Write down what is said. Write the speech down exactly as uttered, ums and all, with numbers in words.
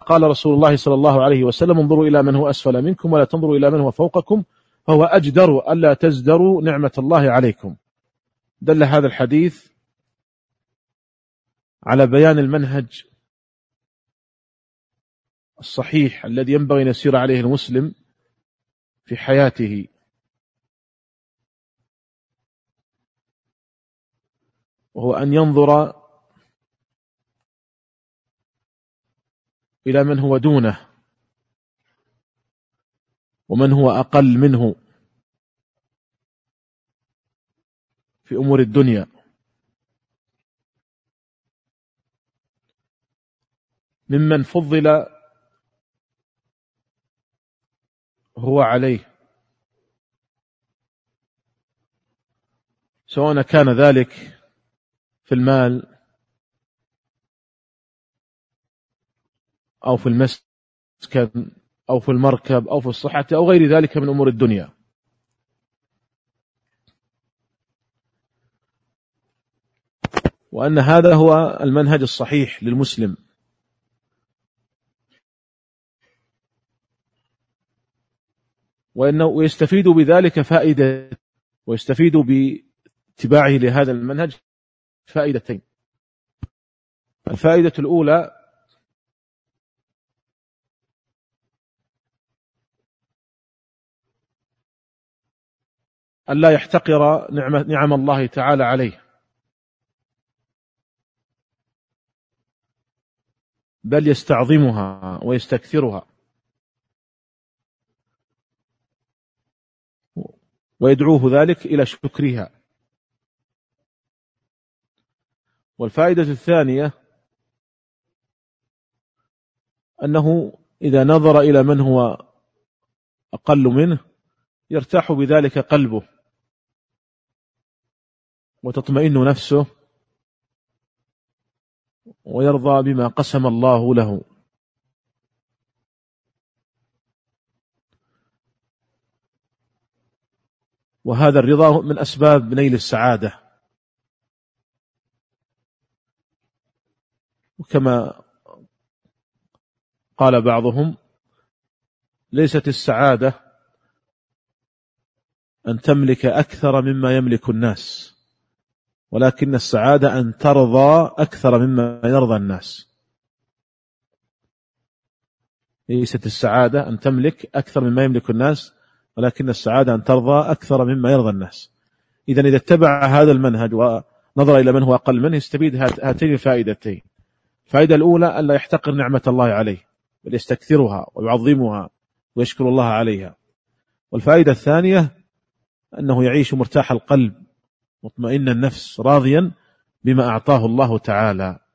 قال رسول الله صلى الله عليه وسلم: انظروا إلى من هو أسفل منكم ولا تنظروا إلى من هو فوقكم فهو أجدر ألا تزدروا نعمة الله عليكم. دل هذا الحديث على بيان المنهج الصحيح الذي ينبغي أن يسير عليه المسلم في حياته، وهو أن ينظر إلى من هو دونه ومن هو أقل منه في أمور الدنيا، ممن فضل هو عليه، سواء كان ذلك في المال أو في المسكن أو في المركب أو في الصحة أو غير ذلك من أمور الدنيا. وأن هذا هو المنهج الصحيح للمسلم، وإنه ويستفيد بذلك فائدة، ويستفيد باتباعه لهذا المنهج فائدتين. الفائدة الأولى ألا يحتقر نعمة نعم الله تعالى عليه، بل يستعظمها ويستكثرها ويدعوه ذلك إلى شكرها. والفائدة الثانية أنه إذا نظر إلى من هو أقل منه يرتاح بذلك قلبه وتطمئن نفسه ويرضى بما قسم الله له. وهذا الرضا من أسباب نيل السعادة، وكما قال بعضهم: ليست السعادة أن تملك أكثر مما يملك الناس، ولكن السعادة أن ترضى أكثر مما يرضى الناس. ليست السعادة أن تملك أكثر مما يملك الناس، ولكن السعادة أن ترضى أكثر مما يرضى الناس. إذن إذا اتبع هذا المنهج ونظر إلى من هو أقل منه يستفيد هاتين الفائدتين. الفائدة الأولى ألا يحتقر نعمة الله عليه، بل يستكثرها ويعظمها ويشكر الله عليها. والفائدة الثانية أنه يعيش مرتاح القلب مطمئن النفس راضيا بما أعطاه الله تعالى.